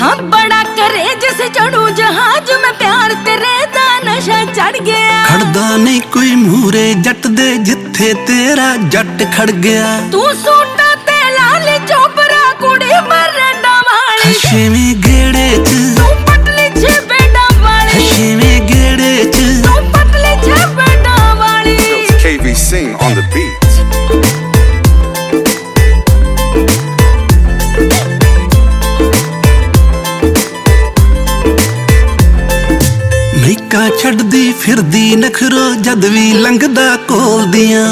हाँ बड़ा करे जिस चढ़ू जहाज में प्यार तेरे दा नशा चढ़ गया। खड़दा नहीं कोई मूरे जट दे जिथे तेरा जट खड़ गया। तू सूटा ते लाल चोपरा कुड़ी मरदा वाली। छेवें गेड़े च तू पतली छे बेड़ा वाली। छेवें गेड़े च तू पतली छे बेड़ा वाली। KV Sing on the beat. मैका छड्दी फिरदी नखरो जद भी लंघदा कोल दियां।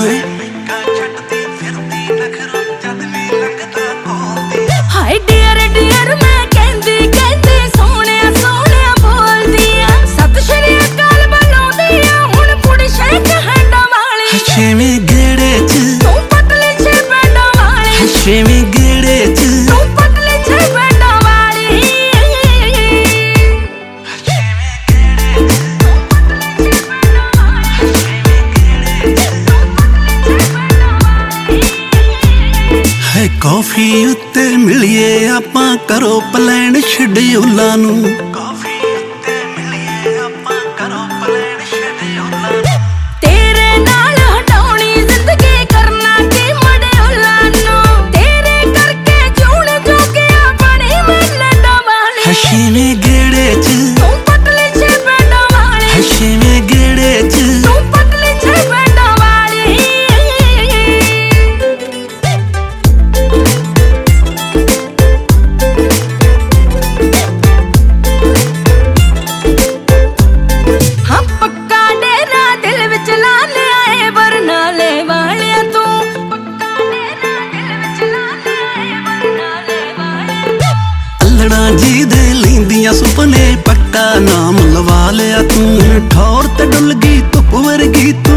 हाय डियर डियर मैं कहंदी कहंदी सोहणिया सोहणिया बोलदिया। सत श्री अकाल बुलाउंदिया हुण कुड़ी शेख हंडा वाली। छेवें गेड़े च तू पतली छे बेड़ा वाली। छेवें गेड़े च तू पतली छे बेड़ा वाली। है कॉफी उत्ते मिलिए आपां करो प्लैन शेड्यूलां नूं। तेरे नाल हटाउणी जिंदगी करना की मड़ियोलां नूं। तेरे करके जूण जोगिया बणी मिलदा वाली। छेवें गेड़े च तू पतली छे बेड़ा वाली। छेवें गेड़े च तू पतली छे बेड़ा वाली। हाँ पक्का डेरा दिल विच ला लिया है बरनाले वालिया तू। पक्का डेरा दिल विच ला लिया है बरनाले वालिया। अल्लड़ा जी दे लैंदियां सुपने पक्का नाम लवा लिया तू। ठौर ते डुल गई धुप वर्गी तू